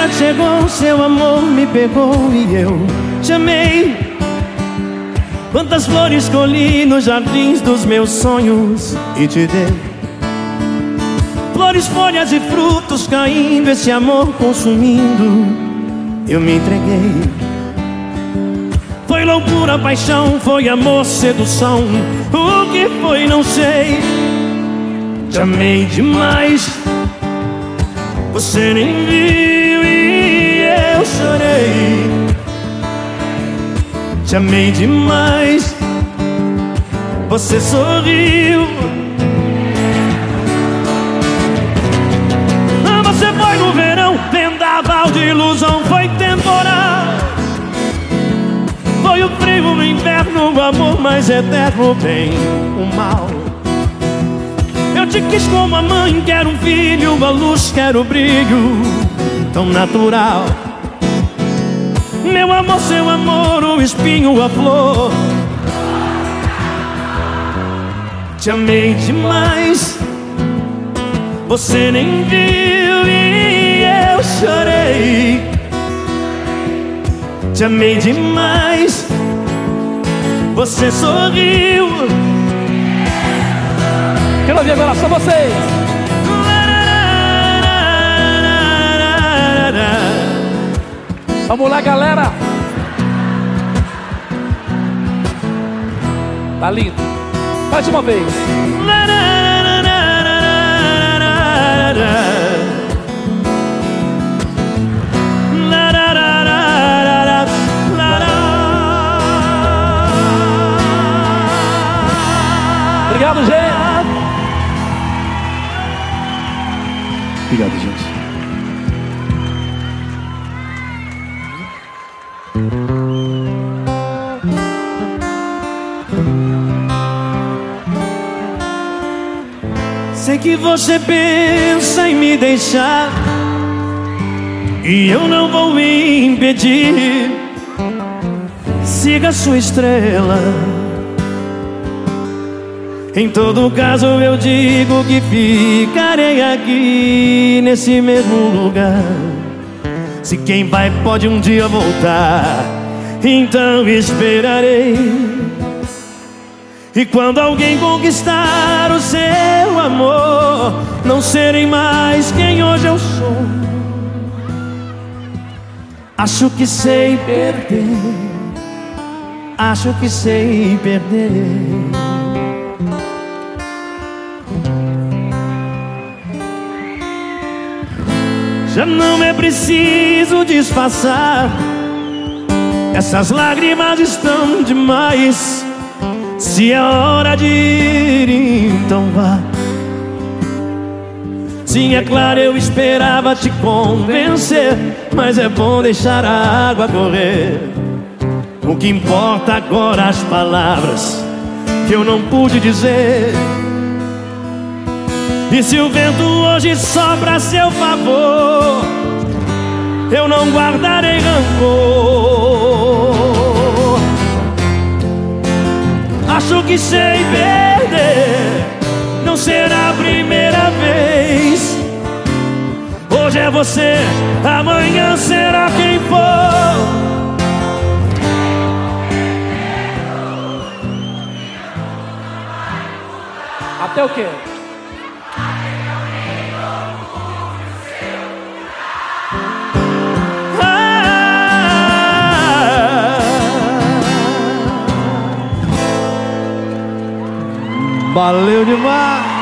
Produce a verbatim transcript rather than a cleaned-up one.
primavera chegou, seu amor me pegou e eu te amei. Quantas flores colhi nos jardins dos meus sonhos e te dei. Flores, folhas e frutos caindo, esse amor consumindo, eu me entreguei. Foi loucura, paixão, foi amor, sedução. O que foi não sei. Te amei demais, você nem viu e eu chorei. Te amei demais, você sorriu. Você foi no verão, vendaval de ilusão, foi temporal. Foi o frio, o inverno, o amor mais eterno, o bem, o mal. Eu te quis como a mãe quer um filho, a luz quer o brilho tão natural. Meu amor, seu amor, o espinho, a flor. Te amei demais, você nem viu e eu chorei. Te amei demais, você sorriu. Quero ouvir agora só vocês. Vamos lá, galera. Tá lindo. Mais uma vez. Obrigado, gente. Obrigado, gente. Sei que você pensa em me deixar e eu não vou impedir. Siga sua estrela. Em todo caso eu digo que ficarei aqui nesse mesmo lugar. Se quem vai pode um dia voltar, então esperarei. E quando alguém conquistar o seu amor, não serei mais quem hoje eu sou. Acho que sei perder, acho que sei perder. Já não é preciso disfarçar, essas lágrimas estão demais. Se é hora de ir, então vá. Sim, é claro, eu esperava te convencer, mas é bom deixar a água correr. O que importa agora as palavras que eu não pude dizer. E se o vento hoje sopra a seu favor, eu não guardarei rancor. Acho que sei perder, não será a primeira vez. Hoje é você, amanhã será quem for. Até o quê? Valeu demais!